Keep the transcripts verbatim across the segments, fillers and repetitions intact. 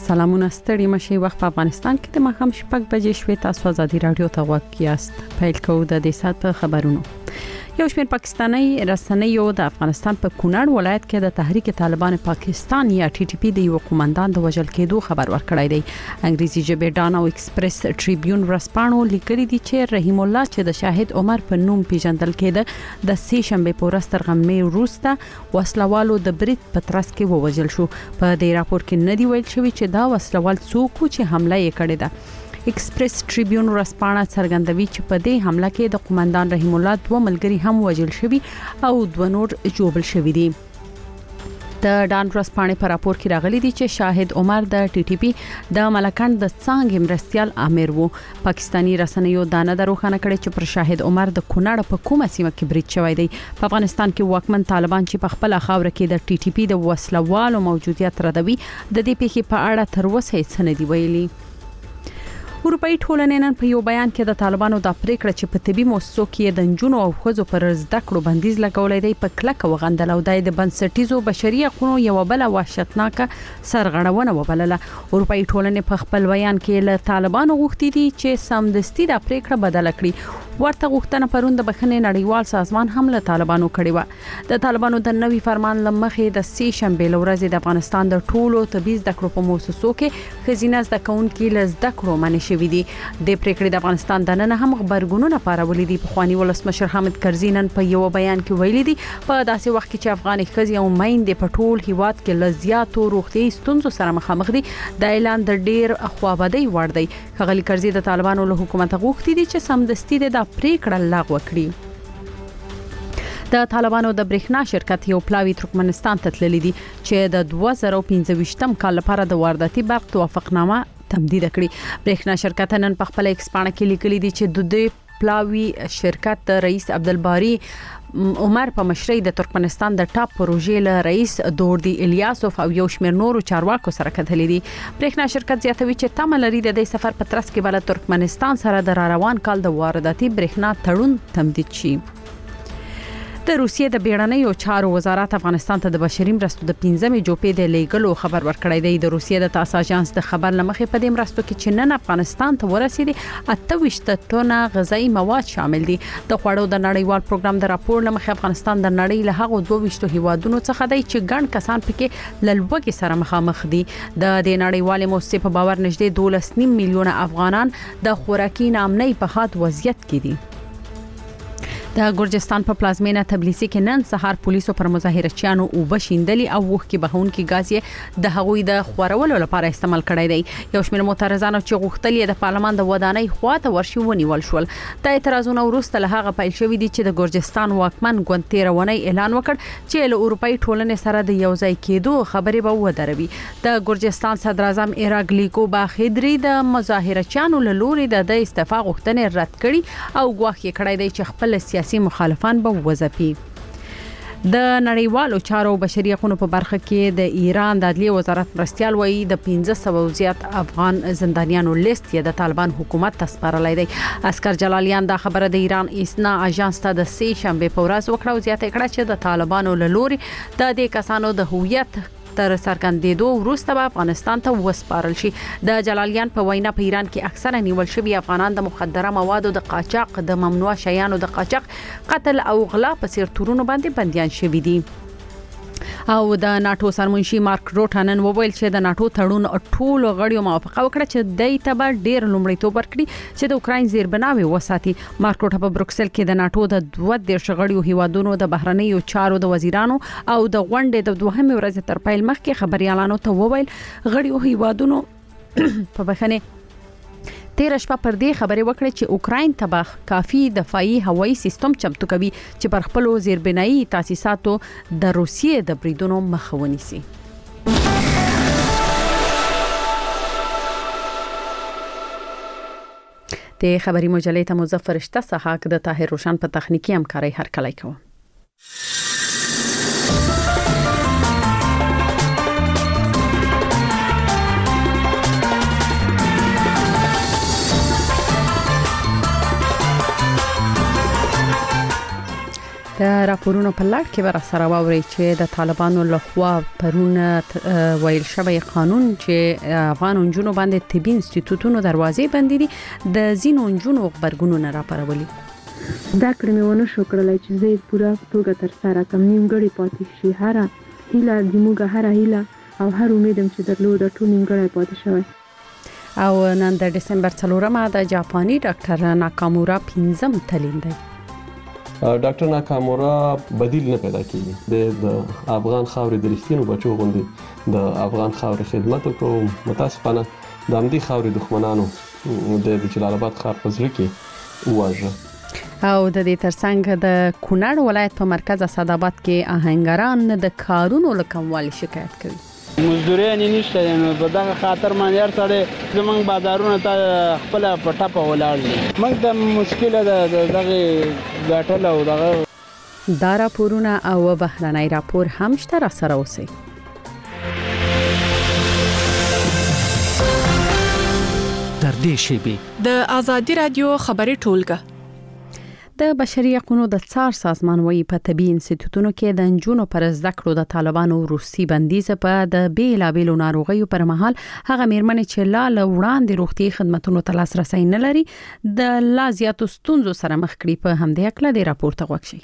سلامونه ستړي مشي وخت په افغانستان کې د مخام شپږ بجې شوي تاسو ازادي رادیو ته وکیاست پیل کوو د دې سات په خبرونو. یو شمېر پاکستاني رسنیو د افغانستان په کونړ ولایت کې د تحریک طالبان پاکستان یا ټي ټي پی د یو قومندان د وژل کېدو خبر ورکړی دی. انګریزي ژبه ډان او ایکسپریس ټریبیون رسپانو لیکلي دي چې رحیم الله چې د شاهد عمر په نوم پیژندل کېده د سې شنبه په ورځ تر غرمې وروسته وسلوالو د برید په ترڅ کې ووژل شو. په دې راپور کې نه دی ویل شوی چې دا وسلوال څوک چې حمله یې کړې ده. ایکسپریس ټریبیون رسپانه څرګندوي چې په دې حمله کې د قومندان رحیم الله دوه ملګري هم وژل شوي او دوه نور ژوبل شوي دي. د ډان رسپانه په راپور کې راغلي دي چې شاهد عمر د ټي ټي پی د ملکان د څنګه مرستيال امیر وو. پاکستانی رسنیو دا نه دروخانه کړي چې پر شاهد عمر د کونړ په کومه سیمه کې برید شوی دی. په افغانستان کې واکمن طالبان چې په خپل خاور کې د ټي ټي پی د وسلوالو موجودیت ردوي د دې پیښې په اړه تر اوسه هیڅ نه دی ویلي. اروپאי ټولنې نن په یو بیان کې د طالبانو د پریکړه چې په طبي مؤسسو کې د جنونو او خزو پر زده کړو بندیز لګولې دی په کلکه وغندل او د بنسټیزو بشري حقوقو یو بل وحشتناک سرغړونه وبلله. اروپאי ټولنې په خپل بیان کې له طالبانو غوښتي دي چې سمدستي د پریکړه بدل کړي. ورته غوښتنه پروند د بخښنې نړیوال سازمان هم له طالبانو کړې و. د طالبانو د نوي فرمان لمخې د سې شنبه لورځ د افغانستان د ټولو طبي زده کړو په مؤسسو کې خزینه زده کوونکي له زده کړو منع شوي دي. د پریکړې د افغانستان د نن هم خبرګونونه پارولې دي. په خواني ولسمشر حامد کرزي نن په یو بیان کې ویلي دي په داسې وخت کې چې افغاني خزي او میندې په ټول هیواد کې لزیاتو روغتي ستونزو سره مخامخ دي د اعلان د ډیر خوابدي وړ دی. خغلی کرزي د طالبانو له حکومت غوښتي دي چې سمدستي د پریکړه لغوه کړي. د طالبانو د برېښنا شرکت یو پلاوی ترکمنستان ته تللی دي چې د دوه زره پنځه کال لپاره د وارداتي برق توافقنامه تمدید کړي. برېښنا شرکت نن په خپل ایکسپانه کې لیکلي دي چې د دې پلاوی شرکت رئیس عبدالباری عمر په مشرۍ د ترکمنستان د ټاپ پروژې له رئیس دوردی الیاسوف او یو شمېر نورو چارواکو سره کتلې دي. برېښنا شرکت زیاتوي چې تمه لري د دې سفر په ترڅ کې بل ترکمنستان سره د را روان کال د وارداتي برېښنا تړون تمدید شي. د روسیې د بیړنیو چارو وزارت افغانستان ته د بشري مرستو د پنځمې جوپې د لیګلو خبر ورکړی دی. د روسیې د تاس اژانس د خبر لمخې په دې مرستو کې چې نن افغانستان ته ورسېدي اته ویشت ټنه غذایی مواد شامل دي. د خوړو د نړیوال پروګرام د راپور لمخې افغانستان د نړۍ له هغو دوه ویشت هیوادونو څخه دی چې ګڼ کسان پکې لږوږي سره مخامخ دي. د دې نړیوال مؤسسې په باور نږدې دولس نیم میلیونه افغانان د خوراکي ناامنۍ په حاد وضعیت کې دي. د ګورجستان په پلازمینه تبلیسي کې نن سهار پولیسو پر مظاهرچیانو او بشیندلي او وښکي بهونکي غاز یې د هغوی د خورولو لپاره استعمال کړی دی. یو شمېر معترضانو چې غوښتل یې د پارلمان د ودانۍ خواته ورشي ونیول شول. د اعتراضونو وروسته له هغه پیل شوې دي چې د ګورجستان واکمن ګوند تیرونی اعلان وکړ چې له اروپאי ټولنې سره د یوځای کېدو خبرې به ودروي. د ګورجستان صدر اعظم ایراګلیکو باخدری د مظاهرچیانو له لوري د استعفا غوښتنې رد کړي او ګواښ کړی دی چې خپل سیاسي مخالفان به وځپي. د نړیوالو چارو بشري حقوقو په برخه کې د ایران د عدلیه وزارت مرستيال وایي د پنځه سوه زیات افغان زندانیانو لیست یې د طالبان حکومت ته سپارلی دی. اسکر جلالیان دا خبره د ایران اسنا اژانس ته د سې شنبه په ورځ وکړه او زیاته کړه چې د طالبانو له لوري د دې کسانو د هویت تر څرګندېدو وروسته به افغانستان ته وسپارل شي. د جلالیان په وینا په ایران کې اکثره نیول شوي افغانان د مخدره موادو د قاچاق، د ممنوع شیانو د قاچاق، قتل او غلا په څیر تورونو باندې بنديان شوي دي. او د ناتو سرمنشي مارک روټ نن وویل چې د ناتو تړون ټول غړیو موافقه وکړه چې دای ته به ډیر لومړیتوب ورکړي چې د اوکراین زیربناوي وساتي. مارک روټ په بروکسل کې د ناتو د دوه دیرش غړیو هیوادونو د بهرنیو چارو د وزیرانو او د غونډې د دوهمې ورځې تر پیل مخکې خبريالانو ته وویل غړیو هیوادونو په بخنه تیر شپه پر دې خبرې وکړې چې اوکراین ته به کافي دفاعي هوایي سیستم چمتو کوي چې پر خپل زیربنایي تاسیساتو د روسیې د بریدونو مخه ونیسي. د خبري مجلې ته مظفر شته صحاک د طاهر روشن په تخنیکی همکاري هرکلی کوم. د راپورونو په لړ کې به سره واوري چې د طالبانو لخوا پرونه ویل شوی قانون چې افغان انجونو باندې طبي انسټیټیوټونو دروازې بندې دي د زینو انجونو خبرګونونه راپارولي. دا کړمې ونه شو کړلای چې زه پوره توګه تر سره کم نیمګړی پاتې شي. هر هیله د موږ هر هیله او هر امیدم چې درلود د ټول نیمګړی پاتې شوی. او نن د دسمبر څلورمه د جاپاني ډاکټر ناکامورا پنځم تلین دی. ډاکټر ناکامورا بدیل نه پیدا کیږي. د افغان خاورې د رښتینو بچو غوندي د افغان خاورې خدمت وکړو. متاسفانه د همدې خاورې دښمنانو د جلال آباد ښار په زړه کې وواژه. او د دې ترڅنګ د کونړ ولایت په مرکز اسداباد کې آهنګران د کارونو لکموالي شکایت کوي. مزدوري نه نشته نو په دغه خاطر باندې هر سړی زمونږ بازارونه ته خپل پټه په ولاړ دي. موږ د مشکله د دغه ګټل او دغه دا راپورونه او بهرنی راپور هم شته سره اوسي. در دې شیبي د ازادي رادیو خبري ټولګه د بشري حقوقو د څار سازمان وایي په طبي انسټیټیوټونو کې د انجونو پر زده کړو د طالبانو روسي بندیز په د بیلابیلو ناروغیو پر مهال هغه میرمنې چې لا وړاندې روغتي خدماتونو ته لاسرسي نه لري د لا زیاتو ستونزو سره مخ کړي. په همدې اړه د راپور ته وګورئ.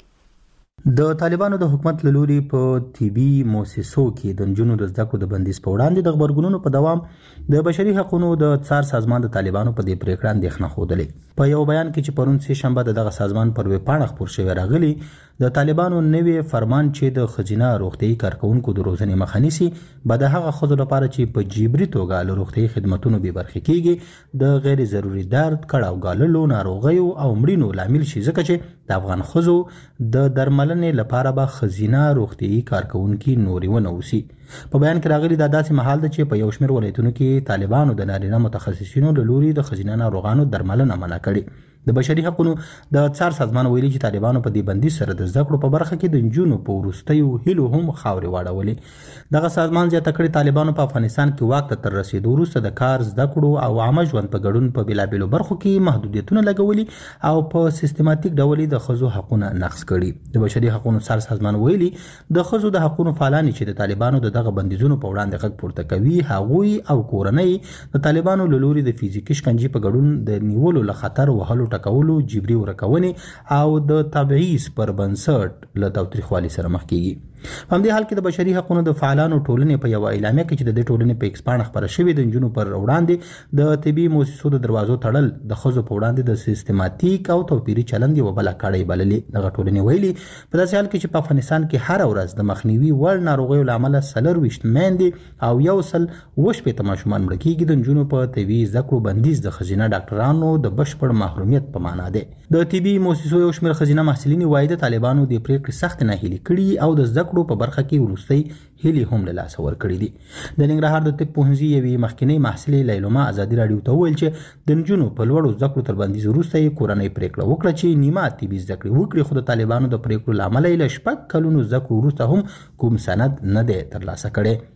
د طالبانو د حکومت لوري په طبي مؤسسو کې د انجونو د زده کړو د بندیز په وړاندې د خبرګونونو په دوام د بشري حقوقو د څار سازمان د طالبانو په دې پریکړه اندېښنه خوده. په یو بیان کې چې پرون سه شنبه دغه سازمان پر ویب پاڼه خبر شوی راغلی د طالبانو نوې فرمان چې د خزینه روغتي کارکونکو د روزنې مخه نیسي به د هغه خزو لپاره چې په جبري توګه له روغتي خدماتونو به برخه کیږي د غیر ضروري درد کړهو غاللو ناروغیو او مړینو لامل شي ځکه چې د افغان خزو د درملنې لپاره به خزینه روغتي کارکونکو نوري ونوسي. په بیان کې راغلي دا داسې محل ده چې په یو شمېر ولایتونو کې طالبانو د نارینه متخصصینو له لوري د خزینه ناروغانو درملنه منع کړې. د بشري حقوقو د څار سازمان ویلي چې طالبانو په دې بندیز سره د زده کړو په برخه کې د انجونو په وروستیو هیلو هم خاورې واړولې. دغه سازمان زیاته کړې طالبانو په افغانستان کې واک ته تر رسیدو وروسته د کار زده کړو او عامه ژوند په ګډون په بیلابیلو برخو کې محدودیتونه لګولي او په سیستماتیک ډول د ښځو حقوقونه نقض کړي. د بشري حقوقو څار سازمان ویلي د ښځو د حقوقو فعالان چې د طالبانو د دغه بندیزونو په وړاندې غږ پورته کوي هغوی او کورنۍ د طالبانو له لوري د فزیکي شکنجې په ګډون د نیولو له خطر وهلو ټکولو جبري ورکونې او د تبعیض پر بنسټ له تاوتریخوالي سره مخ کیږي. په همدې حال کې د بشري حقوقو د فعالانو ټولنې په یو اعلامیه کې چې د دې ټولنې په ایکس پاڼه خبره شوې د انجونو پر وړاندې د طبي مؤسسو د دروازو تړل د ښځو په وړاندې د سیستماتیک او توپیري چلند یو بل کړی بللې. دغه ټولنې ویلي په داسې حال کې چې په افغانستان کې هر ورځ د مخنیوي وړ ناروغیو لامل سلر وشت میندې او یو سل وشپې تماشومان مړ کیږي د انجونو په طبي زده کړو بندیز د خزینه ډاکټرانو د بشپړ محرومیت په معنا ده. د طبي مؤسسو یو شمېر خزینه محصلین وايي د طالبانو د پریکړې سخت ناهیلي کړي او د زده کړو په برخه کې وروستي هلي هم له لاس ور کړی دي. د ننګرهار د طب پوهنځي یوې مخکینی محصلې لیلوما ازادي رادیو ته ویل چې د نجونو په لوړو زده کړو تر بندیز وروسته یې کورنۍ پریکړه وکړه چې نیمه طبي زده کړې وکړي خو د طالبانو د پریکړو لامل یې له شپږ کلونو زده کړو وروسته هم کوم سند نه دی ترلاسه کړی.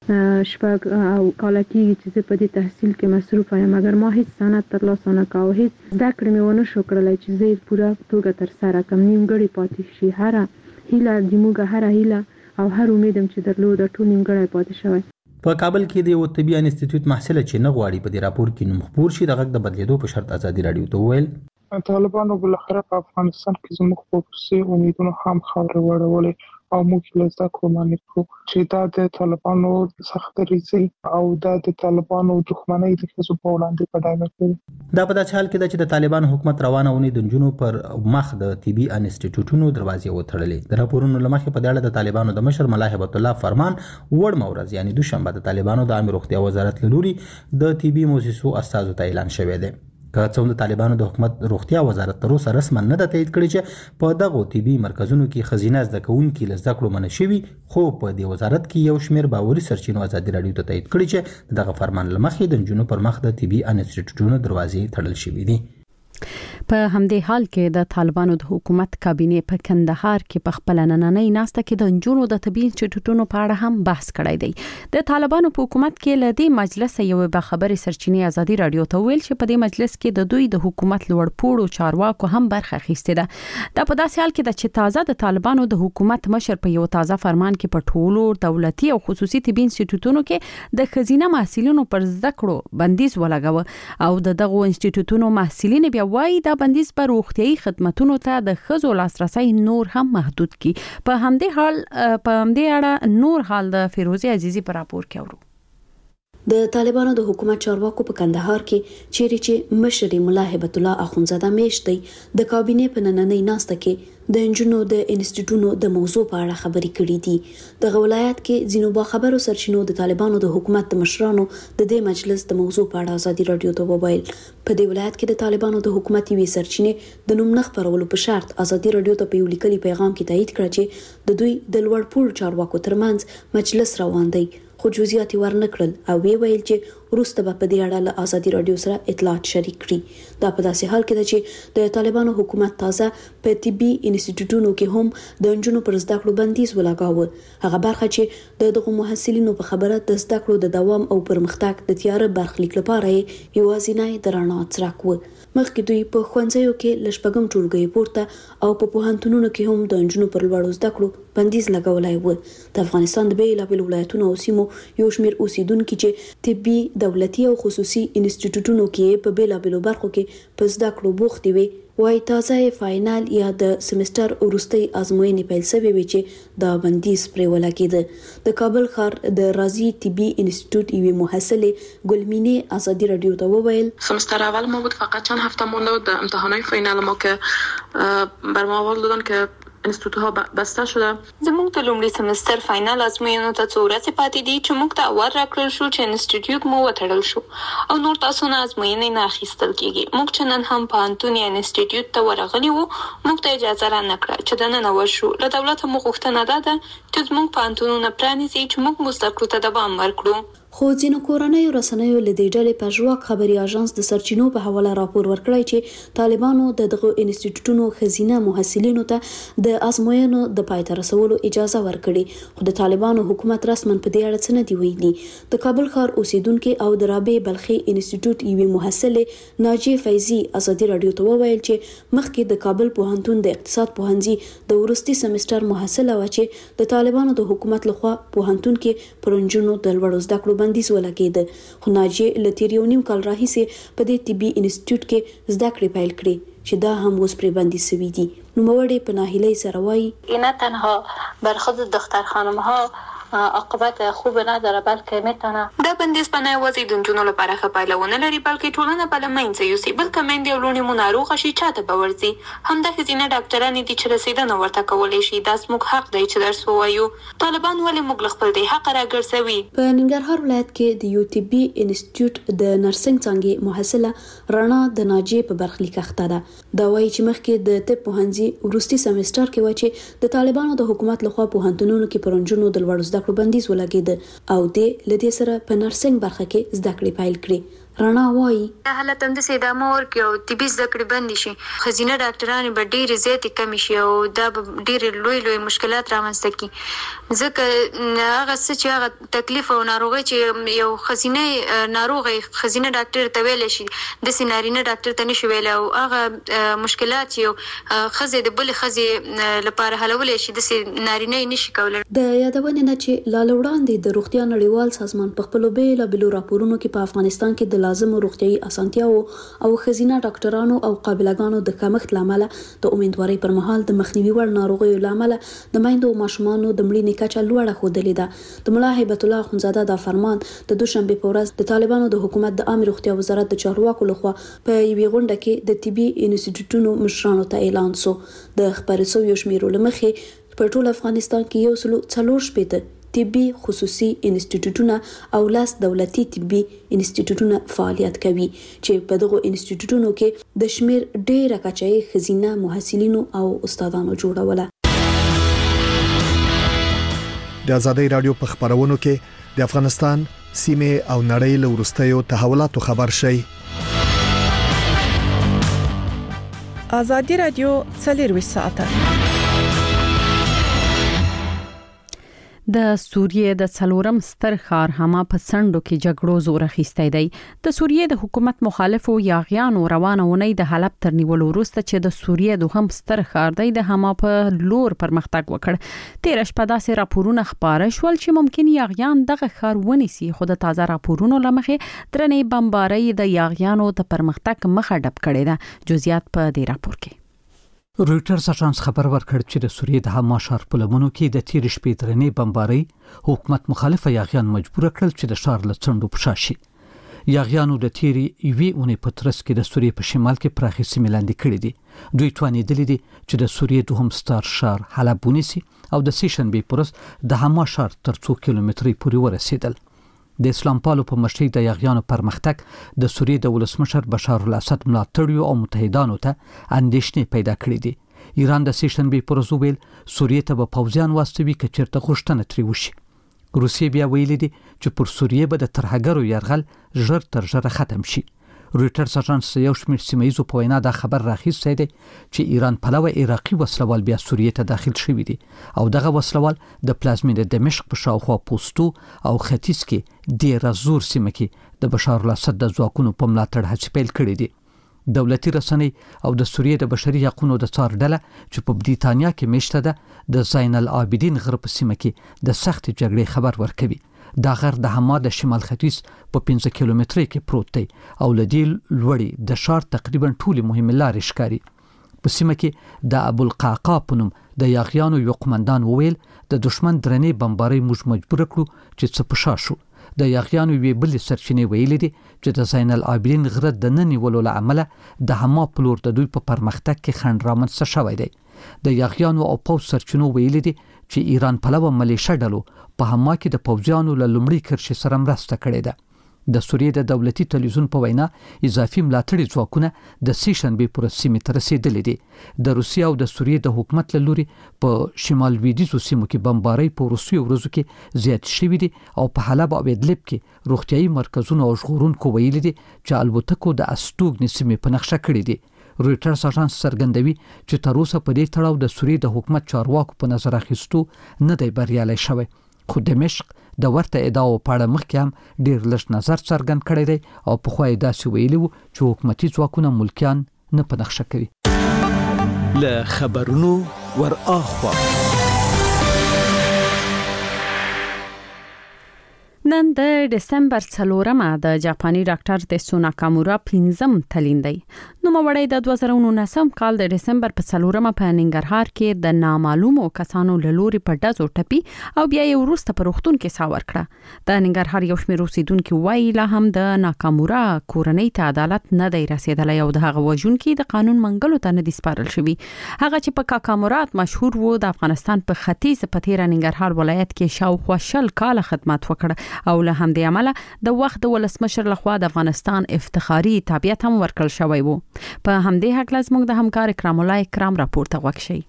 شپږ او کال کېږي چې زه په دې تحصیل کې مصروف یم مګر ما هیڅ سند ترلاسه نه کاوه. هیڅ زده کړې مې ونه شو کړلی چې زه یې پوره توګه تر سره کم نیمګړی پاتې شي. هره هیله د موږ هره هیله او هر امیدم چې درلود ټول نیمګړی پاتې شوی. په کابل کې د یو طبي انسټیټیوټ محصله چې نه غواړي په دې راپور کې نوم خپور شي د غږ د بدلیدو په شرط ازادي رادیو ته وویل طالبانو بالاخره په افغانستان کې زموږ په پرسي امیدونو هم خاورې واړولې او موږ له زده کړو منع کړو چې دا د طالبانو سخت ریزي او دا د طالبانو دښمنۍ د ښځو په وړاندې په ډاګه کوي. دا په داسې حال کې ده چې د طالبانو حکومت روانه اونۍ د نجونو پر مخ د طبي انسټیټیوټونو دروازې وتړلې. د راپورونو له مخې په دې اړه د طالبانو د مشر ملا هیبت الله فرمان وړ مورز یعنی دوشنبه د طالبانو د عامه روغتیا وزارت له لوري د طبي مؤسسو استازو ته اعلان شوی دی. که څوم د طالبانو د حکومت روغتیا وزارت تر اوسه رسما نه ده تایید کړی چې په دغه طبي مرکزونو کې خزینه زده کوونکي له زده کړو منع شوي خو په دې وزارت کې یو شمېر باوري سرچینو ازادي رادیو ته تایید کړی چې دغه فرمان له مخې د نجونو پر مخ د طبي انسټیټیوټونو دروازې تړل شوي دي. په همدې حال کې د طالبانو د حکومت کابینه په کندهار کې په خپل نننۍ ناسته کې د انجونو د طبي انسټیټیوټونو په اړه هم بحث کړی دی. د طالبانو په حکومت کې لدی مجلس یو به خبري سرچینې ازادي رادیو ته ویل چې په دې مجلس کې د دوی د حکومت لوړ پوړو چارواکو هم برخه اخیسته ده. دا په داسې حال کې د چې تازه د طالبانو د حکومت مشر په یو تازه فرمان کې په ټولو دولتي او خصوصي طبي انسټیټیوټونو کې د خزینه محصلینو پر زده کړو بندیز ولګاوه او د دغه انسټیټیوټونو محصلین بیا وايي دا بندیز پر روغتيایي خدماتو ته د خزو لاسرسي نور هم محدود کی. په همدې حال په همدې اړه نور حال د فیروزي عزیزي پر راپور کې اورو. د طالبانو د حکومت چارواکو په کندهار کې چیرې چې مشر مولا هبت الله اخونزاده میشتي د کابینه په نننۍ ناسته کې د انجونو د انسټیټیوټونو د موضوع په اړه خبرې کړې دي. د ولایت کې ځینو با خبرو سرچینو د طالبانو د حکومت د مشرانو د دې مجلس د موضوع په اړه ازادي رادیو ته وویل. په دې ولایت کې د طالبانو د حکومت وی سرچینې د نوم نه خبرولو په شرط ازادي رادیو ته په یو لیکلي پیغام کې تایید کړ چې د دوی د لوړ پوړ چارواکو ترمنځ مجلس روان دی، خو جزئیات ورنکړل او وی ویل چې وروسته به په دې اړه له ازادي رادیو سره اطلاعات شریک کړي. دا په داسې حال کې ده چې د طالبانو حکومت تازه په طبي انسټیټیوټونو کې هم د انجونو پر زده کړو بندیز ولګاوه. هغه برخه چې د دغه محصلینو په خبره د زده کړو د دوام او پرمختګ د تیار برخلیک لپاره یوازینی د رڼا څرک و. مخکې دوی په ښوونځیو کې لشپږم ټولګي پورته او په پوهنتونونو کې هم د انجونو پر لوړو زده کړو بندیز لګولای و. د افغانستان د بیلابیلو ولایتونو او سیمو یو شمېر اوسیدونکو چې طبي دولتي او خصوصي انسټیټیوټونو کې په بیلابیلو برخو کې په زده کړو بوخت وي وای تازه فاینال یا د سمستر وروستي ازموینې پیل شوې وي چې د بندیز پرې ولګېده. د کابل ښار د رازي طبي انسټیټیوټ یوې محصله ګلمینه ازادي رادیو ته وویل سمستر اول ما بود فقط چند هفته مونده و د امتحانات فاینال ما که بر ما اول دادن که انستیتوت ها بسته شده. زموږ د لومړي سمستر فاینال ازموینو ته څو ورځې پاتې دي چې موږ ته اول راکړل شو چې انسټیټیوټ مو وتړل شو او نور تاسو نه ازموینې نه اخیستل کیږي. موږ چې نن هم پوهنتون یا انسټیټیوټ ته ورغلي وو موږ ته اجازه را نه کړه چې دننه وشو. له دولت مو غوښتنه ده چې زموږ پوهنتونونه پرانیزي چې موږ مو زده کړو ته دوام ورکړو. خو ځینو کورنیو رسنیو له دې ډلې په ژواک خبري اژانس د سرچینو په حواله راپور ورکړی چې طالبانو د دغه انسټیټیوټونو خزینه محصلینو ته د ازموینو د پای ته رسولو اجازه ورکړي. خو د طالبانو حکومت رسمن په دې اړه څه نه دی ویلي. د کابل ښار اوسیدونکو او د رابعه بلخي انسټیټیوټ یوې محصله ناجیه فیضی ازادي رادیو ته وویل چې مخکې د کابل پوهنتون د اقتصاد پوهنځي د ورستي سمستر محصله و چې د طالبانو د حکومت لخوا پوهنتون کې پرونجونو د لوړو زده کړو بندیز ولګید. خو ناجیه له تیر یو نیم کال راهیسې په دې طبي انسټیټیوټ کې زده کړې پیل کړې چې دا هم اوس پرې بندیز شوي دي. نوموړی په ناهیلۍ سره وایي نه تنها بر خود دختر خانم ها عاقبت خوب نداره بلکه میتونه دا بندیز په نه یوازې د نجونو لپاره ښه پایله ونه لري بلکې ټولنه په له منځه یوسي. بلکې میندې او لوڼې مو ناروغه شي چاته به ورځي. همدا ښځینه ډاکټرانې دي چې رسېدنه ورته کولی شي. دا زموږ حق دی چې درس ووایو. طالبان ولې موږ له خپل دې حقه راګرځوي؟ په ننګرهار ولایت کې د یو طبي انسټیټیوټ د نرسنګ څانګې محصله رڼا د ناجیه په برخلیک اخته ده. دا وایي چې مخکې د طب پوهنځي وروستي سمستر کې و چې د طالبانو د حکومت لخوا پوهنتونونو کې پرونجونو د لوړو زده کړو بندیز ولګید او د لدې سره په نرسنګ برخه کې زده کړې پیل کړې. رڼا وایي دا حالت هم د ادامه ورکړي او طبي زده کړې بندې شي. ښځینه ډاکټرانې به ډېرې زیاتې کمې شي او دا به ډېرې لوی لوی مشکلات رامنځته کړي. ځکه هغه څه چې هغه تکلیف او ناروغۍ چې یو ښځینه ناروغه ښځینه ډاکټر ته ویلی شي داسې نارینه ډاکټر ته نشي ویلی او هغه مشکلات چې یو ښځې د بلې ښځې لپاره حلولی شي داسې نارینه یې نشي کولی. د یادونې نه چې لا له وړاندې د روغتیا نړیوال سازمان په خپلو بېلابېلو راپورونو کې په افغانستان کې د لازمو روغتیايي اسانتیاو او ښځینه ډاکټرانو او قابلګانو د کمښت لامل د امیدوارۍ پر مهال د مخنیوي وړ ناروغیو لامل د میندو او ماشومانو د مړینې کچه لوړه ښودلې ده. د ملا هبت الله اخونزاده دا فرمان د دوشنبه په ورځ د طالبانو د حکومت د عامه روغتیا وزارت د چارواکو لخوا په یوې غونډه کې د طبي انسټیټیوټونو مشرانو ته اعلان شو. د خبرې شویو شمیرو له مخې په ټول افغانستان کې یو سلو څلور شپېته طبي خصوصي انسټیټیوټونه او لاس دولتي طبي انسټیټیوټونه فعالیت کوي چې په دغه انسټیټیوټونو کې د شمیر ډېره کچه یې ښځینه محصلینو او استادانو جوړوله. د آزادۍ رادیو په خبرونو کې د افغانستان سیمه او نړۍ له وروستیو تحولاتو خبر شي. ازادي رادیو څلور ساعته د سوریې د څلورم ستر ښار حما په سندو کې جګړو زور اخیستی دی. د سوریې د حکومت مخالفو یاغیانو روانه ونی د حلب تر نیولو وروسته چې د سوریې دوهم ستر ښار دی د حما په لور پرمختګ وکړ. تیر شپه داسې راپورونه خبره شول چې ممکن یاغیان دغه ښار ونیسي، خو د تازه راپورونو لمخې درنې بمبارۍ د یاغیانو د پرمختګ مخه ډب کړې ده. جزئیات په دې راپور کې. رويټرز اژانس خبر ورکړ چې د سوریې د حما ښار په لمنو کې د تیر شپې درنې بمبارۍ حکومت مخالفه یاغیان مجبور کړل چې د ښار له څنډو پشا شي. یاغیانو د تیر یوې اونۍ په ترڅ کې د سوریې په شمال کې پراخې سیمې لاندې کړې دي. دوی توانېدلي دي چې د سوریې دوهم ستر ښار حلب ونیسي او د سې شنبې پر ورځ د حما ښار تر څو کیلومترۍ پورې ورسېدل. د اسلام پالو په مشرۍ د یاغیانو پرمختګ د سوریې د ولسمشر بشار الاسد ملاتړیو او متحدانو ته اندېښنې پیدا کړې دي. ایران د سې شنبې پر ورځ ویل سوریې ته به پوځیان واستوي که چېرته غوښتنه ترې وشي. روسیې بیا ویلي دي چې پر سوریې به د ترهګرو یرغل ژر تر ژره ختم شي. رويټرز اژانس یو شمېر سیمه‌ییزو په وینا دا خبر راخیستی دی چې ایران پلوه عراقي وسلوال بیا سوریې ته داخل شوي دي او دغه وسلوال د پلازمینې دمشق په شاوخوا پوسټو او ختیځ کې ډېره زور سیمه کې د بشار الاسد د ځواکونو په ملاتړ هڅې پیل کړې دي. دولتي رسنۍ او د سوریې د بشري حقوقو د څار ډله چې په بریتانیا کې میشته ده د زین العابدین غر په سیمه کې د سخت جګړې خبر ورکوي. دا غر د حما د شمال ختیځ په پنځه کیلومترۍ کې پروت دی او لدی لوړی د ښار تقریبا ټولې مهمې لارې ښکاري. په سیمه کې د ابو القعقاع په نوم د یاغیانو یو قمندان وویل د دشمن درنې بمبارۍ موږ مجبور کړو چې څه پشا شو. د یاغیانو وی بل سرچینې ویلي دي چې د زین العابدین غره د نن نیولو له امله د حما په لور د دوی په پرمختګ کې خنډ رامنځته شوی دی. د یاغیانو او پوځ سرچینو ویلي دي چې ایران پلوه ملیشه ډلو په حما کې د پوځیانو له لومړي کرښې سره مرسته کړې ده. د سوریې د دولتي تلویزیون په وینا اضافي ملاتړي ځواکونه د سې شنبې پر سیمې ته رسېدلي دي. د روسیې او د سوریې د حکومت له لوري په شمال لویدیځو سیمو کې بمبارۍ په وروستیو ورځو کې زیات شوي دي او په حلب او ادلب کې روغتیايي مرکزونه او ژغورونکو ویلي دي چې الوتکو د استوګنې سیمې په نقشه کړې دي. رويټرز اژانس څرګندوي چې تر اوسه په دې تړاو د سوریې د حکومت چارواکو په نظر اخیستو نه دی بریالی شوی، خو دمشق د ورته ادعاو په اړه مخکې هم ډیر لږ نظر څرګند کړی دی او پخوا یې داسې ویلي وو چې حکومتي ځواکونه ملکیان نه په نقشه کوي. له خبرونو ور اخوا نن د دسمبر څلورمه د جاپاني ډاکټر تسو ناکامورا پنځم تلین دی. نوموړی د دوه زره نولسم کال د دسمبر په څلورمه په ننګرهار کې د نامعلومو کسانو له لوري په ډزو ټپي او بیا یې وروسته په روغتون کې ساه ورکړه. د ننګرهار یو شمېر اوسیدونکو وایي لا هم د ناکامورا کورنۍ ته عدالت نه دی رسېدلی او د هغه وژونکي د قانون منګلو ته نه دي سپارل شوي. هغه چې په کاکامورات مشهور وو د افغانستان په ختیځ په تیره ننګرهار ولایت کې شاوخوا شل کاله خدمت وکړ او له همدې عمله د وخت د ولسمشر لخوا د افغانستان افتخاري تابعیت هم ورکړل شوی وو. په همدې هکله زموږ د همکار اکرام الله اکرام راپورته غوښ شي.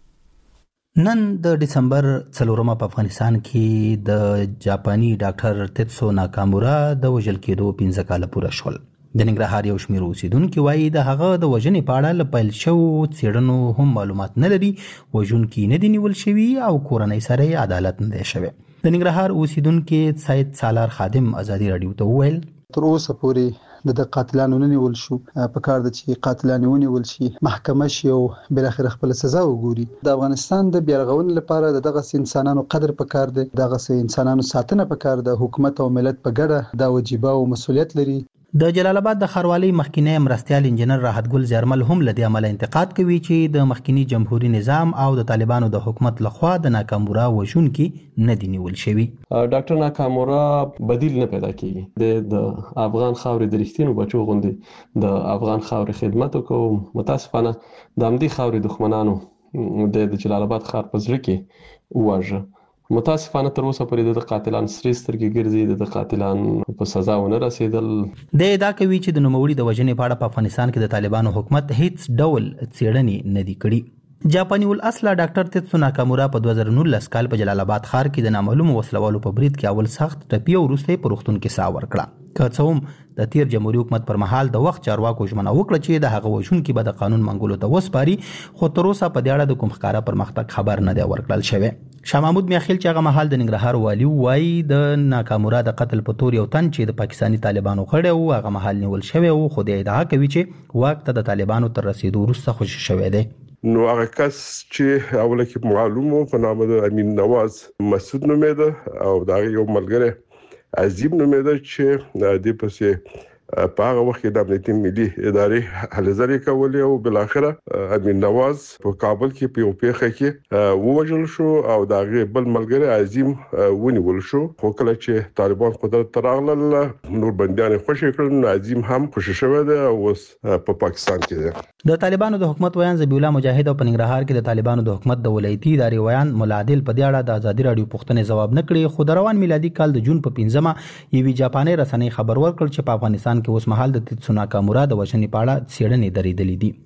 نن د دسمبر څلورمه په افغانستان کې د جاپاني ډاکټر تسو ناکامورا د وژل کېدو پنځه کاله پوره شول. د ننګرهار یو شمېر اوسیدونکو وایي د هغه د وژنې په اړه له پیل شوو څېړنو هم معلومات نه لري، وژونکي نه دي نیول شوي او کورنۍ سره یې عدالت نه دی شوی. د ننګرهار اوسیدونکو سید سالار خادم ازادي رادیو ته وویل تر اوسه پورې د قاتلانو نه نیول شو، په کار د چې قاتلان ونیول شي، محکمه شي او بل اخر خپل سزا وګوري. د افغانستان د بیا رغونې لپاره دغه انسانانو قدر پکار دی، دغه انسانانو ساتنه پکار ده. حکومت او ملت په ګډه دا وجیبه او مسولیت لري. د جلال آباد د ښاروالۍ مخکینی مرستیال انجنیر راحت ګل زیرمل هم له دې عمله انتقاد کوي چې د مخکینی جمهوریت نظام او د طالبانو د حکومت لخوا د ناکامورا وژونکي نه دي نیول شوي. ډاکټر ناکامورا بدیل نه پیدا کیږي. د افغان خاورې د رښتینو بچو غوندې د افغان خاورې خدمت وکړو. متاسفانه د همدې خاورې دښمنانو د جلال آباد ښار په زړه کې وواژه. متاسفانه تر اوسه پورې د قاتلان سرې سترګې ګرځي، د قاتلان په سزا ونه رسیدل. د ادعا کوي چې د نوموړي د وژنې په اړه په افغانستان کې د طالبانو حکومت هیڅ ډول څېړنې نه دي کړي. جاپاني الاصله ډاکټر تسو ناکامورا په دوه زره نولس کال په جلال آباد ښار کې د نامعلومو وسلوالو په برید کې اول سخت ټپي او وروسته په روغتون کې ساه ورکړه. که څه هم د تیر جمهوریت حکومت پر مهال د وخت چارواکو ژمنه وکړه چې د هغه وژونکي به د قانون منګولو ته وسپاري، خو تر اوسه په دې اړه د کوم ښکاره پرمختګ خبر نه دی ورکړل شوی. شاه محمود میاخیل چې هغه مهال د ننګرهار والي وایي د ناکامورا د قتل په تور یو تن چې د پاکستاني طالبانو کړی و هغه مهال نیول شوی و، خو د ادعا کوي چې واک ته د طالبانو تر رسیدو وروسته خوشي شوی دی. نو هغه کس چې اوله کې معلومو په نامه د امین نواز مسعود نومېده او دا یو ملګری عظیم نومېده چې د پسې په هغه وخت کې د امنیتي ملي ادارې هلې ځلې کولې او بل اخره امین نواز په کابل کې په یو پیښه کې ووژل شو او دا غي بل ملګری عظیم ونیول شو. خو کله چې طالبان قدرت ته راغلل نور بنديان خوشي کړل، عظیم هم خوشي شوی دی او اوس په پاکستان کې دی. د طالبانو د حکومت ویان ذبیح الله مجاهد او په ننګرهار کې د طالبانو د حکومت د ولایتي ادارې ویان مولا عادل په دې اړه د ازادي رادیو پوښتنې جواب نه کړي، خو د روان میلادي کال د جون په پنځمه یوې جاپاني رسنۍ خبر ورکړ چې په افغانستان کې اوس مهال د تیتسو ناکامورا د وژنې په اړه څېړنې درېدلې دي.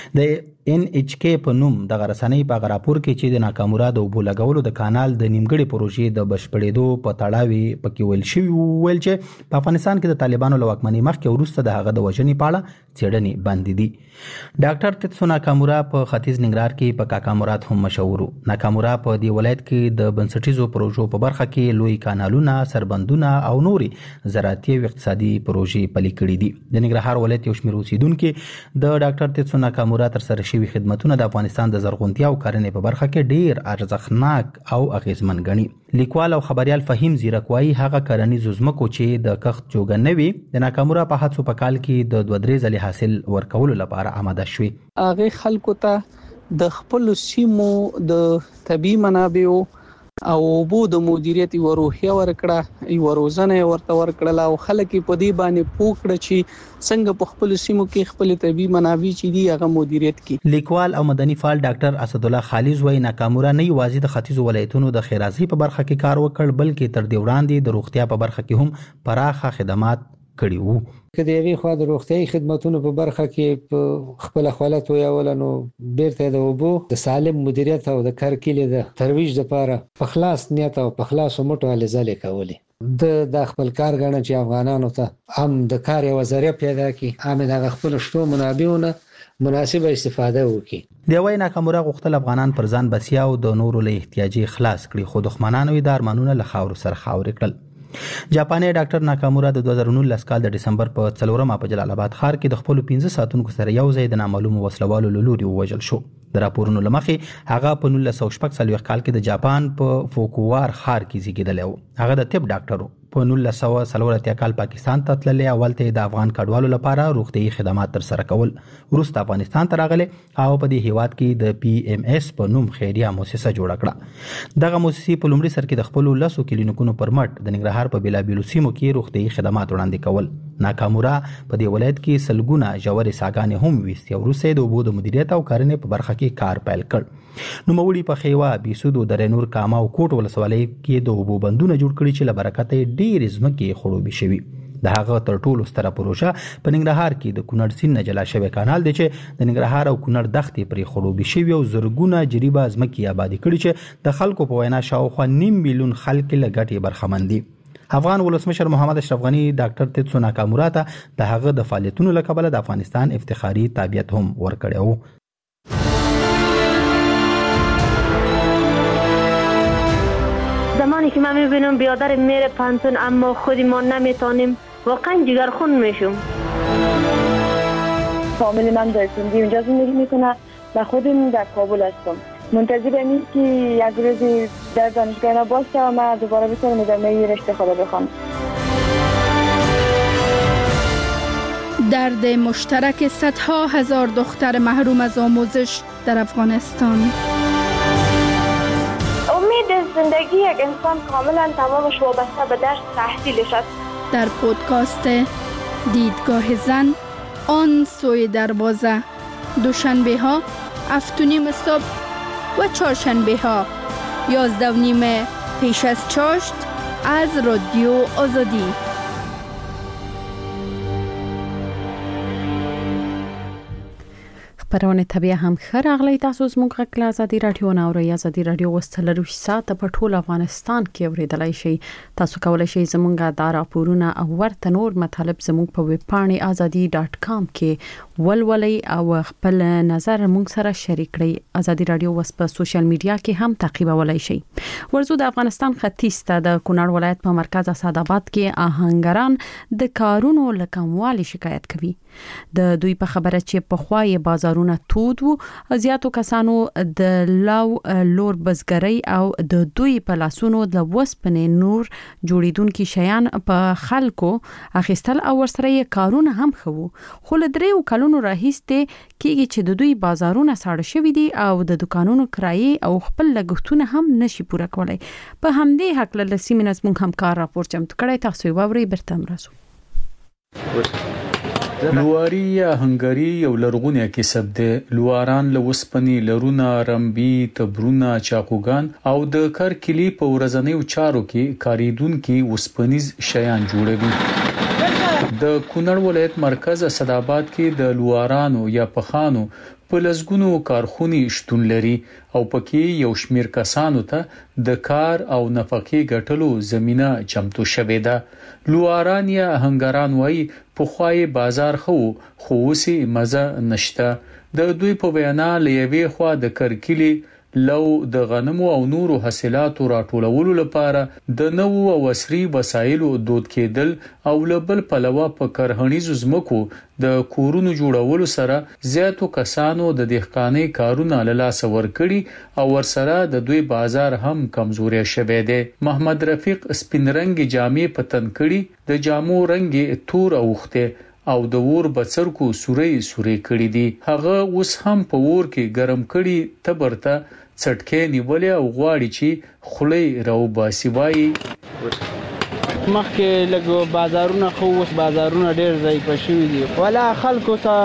د ان ایچ کې په نوم د رسنۍ په راپور کې چې د ناکامورا د اوبو لګولو د کانال د نیمګړې پروژې د بشپړېدو په تړاو پکې ویل شوی ویل چې په افغانستان کې د طالبانو له واکمنۍ مخکې وروسته د هغه د وژنې په اړه څېړنې بند دي. ډاکټر تیتسو ناکامورا په ختیځ ننګرهار کې په کاکامورات هم مشهور. ناکامورا په دې ولایت کې د بنسټیزو پروژو په برخه کې لوی کانالونه، سربندونه او نوري زراعتي او اقتصادي پروژې پلي کړې دي. د ننګرهار ولایت یو شمېر اوسیدونکو د ډاکټر تیتسو ناکامورا تر سره شوی خدمتونه د افغانستان د زرغونتیا او کرنې په برخه کې ډیر ارزښتناک او اغیزمن ګڼي. لیکوال او خبريال فهیم زیرکوایی هغه کرنیز زمکو چې د کښت جوګه نوي د ناکامورا په هڅو په کال کې د دوه درې ځلې حاصل ورکولو لپاره آماده شوی. هغه خلکو ته د خپل سیمو د طبي منابعو او اوبو د مدیریت یو روحیه ورکړه، یو روزنه ورته ورکړه او خلک په دې باندې پوکړه چې څنګه په خپل سیمو کې خپل طبي منابع چې دی هغه مدیریت کړي. لیکوال او مدني فعال ډاکټر اسد الله خالص وایي ناکامورا نه یوازې د ختیځو ولایتونو د خیرازي په برخه کې کار وکړ بلکې تر دې وړاندې د روغتیا په برخه کې هم پراخه خدمات کړي وو. که د یوې خوا د روغتیايي خدماتونو په برخه کې په خپل خپلت ویول نو بیرته د اوبو د سالم مدیریت او د کارکلي د ترویج لپاره په خلاص نیت او په خلاص مټو هلې ځلې کولې. د د خپل کار غاڼه چې افغانانو ته هم د کار یو ذریعہ پیدا کړي، هم د خپل شتو منابعونو مناسبه استفاده وکړي. د وای ناکامورا غوښتل افغانان پر ځان بسیا او د نورو له احتیاجي خلاص کړي، خو دښمنانو یې د ارمانونو له خاورو سره خاورې کړل. جاپاني ډاکټر ناکامورا د دوه زره نولس کال د ډسمبر په څلورمه په جلال آباد ښار کې د خپل پنځه ساتونکو سره یو ځای د نامعلومو وسلوالو له لوري ووژل شو. د راپورونو لمخې هغه په نولس سوه شپږ څلوېښت کال کې د جاپان په فوکووار ښار کې زیږېدلی و. هغه د طب ډاکټر و. په نولس سوه څلور اتیا کال پاکستان ته تللی، اول ته د افغان کډوالو لپاره روغتیايي خدمات تر سره کول. وروسته افغانستان ته راغلی او په دې هیواد کې د پی ایم اس په نوم خیریه مؤسسه جوړه کړه. دغه مؤسسې په لومړي سر کې د خپلو لسو کلینیکونو پر مټ د ننګرهار په بېلابېلو سیمو کې روغتیايي خدمات وړاندې کول. ناکامورا په دې ولایت کې سلګونه ژورې څاګانې هم ویستې او وروسته د اوبو د مدیریت او کرنې په برخه کې کار پیل کړ. نوموړي په خیوا، بیسود او درنور کاما او کوټ ولسوالۍ کې د اوبو بندونه جوړ کړي چې له برکته یې ډېرې ځمکې خړوبې شوي. د هغه تر ټولو ستره پروژه په ننګرهار کې د کونړ سیند نه جلا شوی کانال دی چې د ننګرهار او کونړ دښتې پرې خړوبې شوي او زرګونه جریبه ځمکې آبادي کړي چې د خلکو په وینا شاوخوا نیم میلیون خلک له ګټې برخمن دي. افغان ولسمشر محمد اشرف غنی ډاکټر تیتسو ناکامورا ته د هغه د فعالیتونو له کبله د افغانستان افتخاري تابعیت هم ورکړی و. زمانی که من میبینم بیادر میره پانتون اما خودی ما نمیتانیم واقعا جگرخون میشم. فامیل من در سندی اونجا زندگی میکنه و خودم در کابل هستم. منتظر این که یک روزی در دانشگاه باشه و من دوباره بتونم ادامه رشته خود بخوام. درد مشترک صدها هزار دختر محروم از آموزش در افغانستان. امید زندگی یک انسان کاملا تمامش وابسته به درس تحصیلش است. در پودکاست دیدگاه زن آن سوی دروازه، دوشنبه ها هفت و نیم صبح و چهارشنبه ها یازده و نیم پیش از چاشت از رادیو آزادی. خبرونه طبيعه هم خر اغلی تاسو زموږ غږ آزادي رادیو نو ری آزادي رادیو وستلرو ساته په ټول افغانستان کې اوریدلای شي. تاسو کولای شئ زموږه د راپورونه او ورته نور مطالب زموږ په ویب پاڼه azadi dot com کې ولولئ او خپل نظر موږ سره شریک کړئ. آزادي رادیو وس په سوشل میډیا کې هم تعقیبولای شئ. ورزو د افغانستان ختیځ ته د کونړ ولایت په مرکز اسعدآباد کې آهنګران د کارونو لکموالي شکایت کوي. د دوی په خبره چې په خوای بازارونه تود وو، زیاتو کسانو د لاو لور بزګری او د دوی په لاسونو د وسپنې نور جوړیدونکو شیان په خلکو اخیستل او ورسره یې کارونه هم خو. خو له دریو کلونو راهیسته کېږي چې د دوی بازارونه ساړه شوي دي او د دکانونو کرایې او خپل لګښتونه هم نشي پوره کولای. په همدې حق له سیمې نظم همکار راپور چمتو کړی، تاسو ووري برتم راسو. لواری یا هنګری یو لرغونی کسب دی. لواران له وسپنې لرونه، رمبي، تبرونه، چاقوګان او د کار کلی په ورځنیو چارو کې کاریدونکو وسپنیز شیان جوړوي. د کونړ ولایت مرکز اسعدآباد کې د لوارانو یا پخانو په لزګونو کارخونې شتون لري او پکې یو شمیر کسانو ته د کار او نفقې ګټلو زمينه چمتو شوې ده. لواران یا هنګران وای په خوای بازار خو خو وسی مزه نشته. د دوی په بیان لوي خو د کرکلی لو د غنمو او نورو حاصلاتو راټولولو لپاره د نوو او عصري وسایلو دود کېدل او لبل پلوه په کرهنیزو زمکو د کورونو جوړولو سره زیاتو کسانو د دهقانۍ کارونه له لاس ورکړي او ورسره د دوی بازار هم کمزوري شوه دی. محمد رفیق سپینرنګ جامې پتن کړي، د جامو رنگ تور اوخته او د ور بڅرکو سوري سوري کړي دي. هغه اوس هم په ور کې ګرم کړي تبرته څټکې نیولې او غواړي چې خولې راو باسي. وایي مخکې لګو بازارونه خو اوس بازارونه ډېر ځای په شوي دي، ولا خلکو ته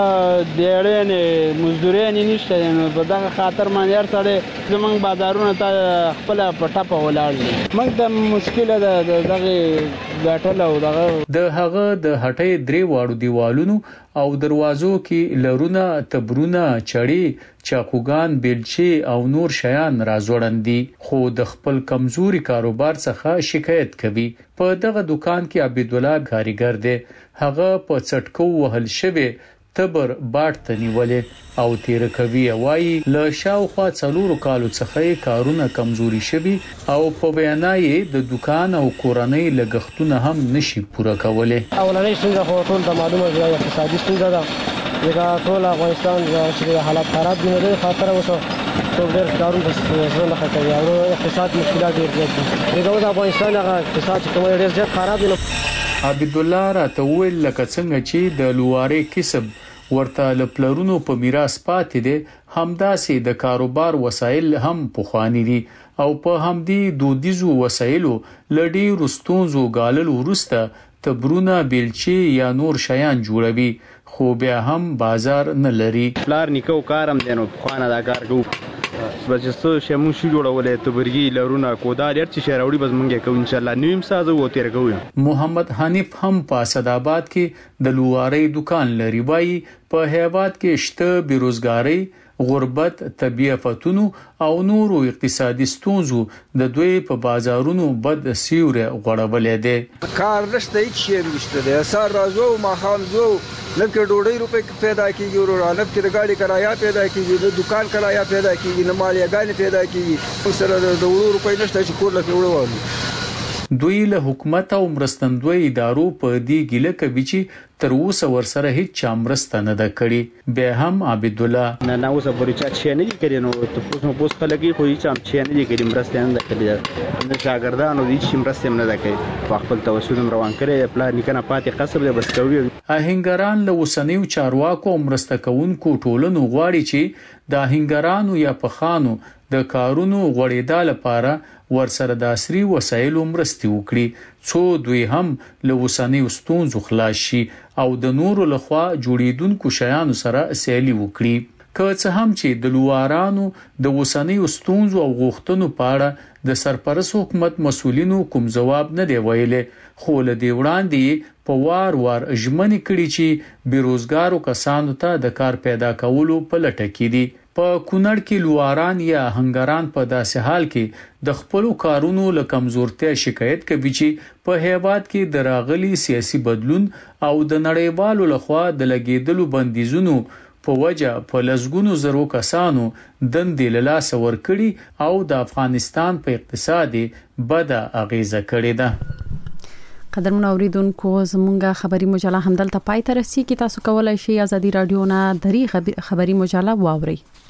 ډېرې مزدوري نشته، نو په دغه خاطر باندې هر سړی زمونږ بازارونه ته خپل په ټاپه ولاړ دي. موږ د مشکله د دغه ګټل او دغه د هغه د هټۍ درې واړو دیوالونو او دروازو کې لرونه، تبرونه، چړې، چاقوګان، بیلچې او نور شیان راځوړندي. خو د خپل کمزوري کاروبار څخه شکایت کوي. په دغه دکان کې عبد الله کاریګر دی. هغه په څټکو وهل شوی تبر باټ ته نیولې او تیر کوي. وایي له شاوخوا څلورو کالو څخه کارونه کمزوري شوي او په بیانای د دکان او کورنۍ لګښتونه هم نشي پوره کولای. اولنۍ څنګه خو ټول د معلومه ځای اقتصادي ستونزه ده. دا ټول افغانستان چې حالات خراب دي، نو خاطر اوسه ټول ډېر کارونه څه نه کوي او اقتصاد مشکلات ډېر زیات دي. دا د افغانستان هغه اقتصاد چې کوم ډېر زیات خراب دي. عبد الله راته ویل لکه څنګه چې د لوارې کسب ورته لپلرونو په میراث پاتې دي، همداسې د کاروبار وسایل هم پخوانی دي او په همدې دودیزو وسایلو لړی رستونزو غالل ورسته تبرونه، بیلچې یا نور شیان جوړوي، خو بیا هم بازار نه لري. پلار نیکو کارم دینو خوانه دا کار کو بس څه شمو شو جوړولې تبرګي لرونه کودال هر څه شراوړي بس مونږه کو ان شاء الله نیم سازو و تیر کوو. محمد حنیف هم په اسعدآباد کې د لوارې دکان لري. وایي په هیواد کې شته بیروزګاری، غربت، طبيعتونو او نورو اقتصادي ستونزو د دوی په بازارونو بد سیوره غړولې ده. کار نشته، هیڅ شی نشته ده. سار راځو ما خام زو لکه ډوډۍ روپې پیدا کیږي، ورو لکه د ګاډي کرایه پیدا کیږي، د دکان کرایه پیدا کیږي، نه مالیاګانې پیدا کیږي. سره د ډوډۍ روپې نشته چې کور لکه وړو. دوی له حکومت او مرستندوی ادارو په دې ګیله کوي چې تر اوسه ورسره هیڅ چا مرسته نه ده کړې. به هم عبد الله نه نه اوسه پورې چا چې نه دي کړی، نو ته پوښتنه پوښتنه لګي خو هیڅ هم چې نه دي کړی، مرسته نه ده کړې. نه شاګردانو هیڅ مرسته نه ده کړې، په خپل توسل روان کړي. پلان نکنه پاتې قصب ده بس کوي. آهنګران له وسنیو چارواکو مرسته کوونکو ټولنو غواړي چې د آهنګرانو یا پخانو د کارونو غوړېدا لپاره ورسره د عصري وسایلو مرستې وکړي، څو دوی هم له وسنیو ستونزو خلاص شي او د نورو لخوا جوړیدونکو شیانو سره سیالي وکړي. که څه هم چې د لوارانو د وسنۍ ستونزو او غوښتنو په اړه د سرپرست حکومت مسولینو کوم جواب نه دی ویلي، خو له دې وړاندې په وار وار ژمنې کړي چې بیروزګارو کسانو ته د کار پیدا کولو په لټه کې دي. په کونړ کې لواران یا هنګران په داسې حال کې د خپل کارونو له کمزورتیا شکایت کوي چې په هیواد کې د راغلي سیاسي بدلون او د نړیوالو لخوا د لګیدلو بندیزونو په وجه په لسګونو زرو کسانو دندې له لاسه ورکړي او د افغانستان په اقتصادي بده اغیزه کړې ده. قدرمن اوریدونکو زمونږه خبری مجله همدلته پای ته رسیدي. تاسو کولای شئ ازادي رادیو نه دری خبری مجله واورئ.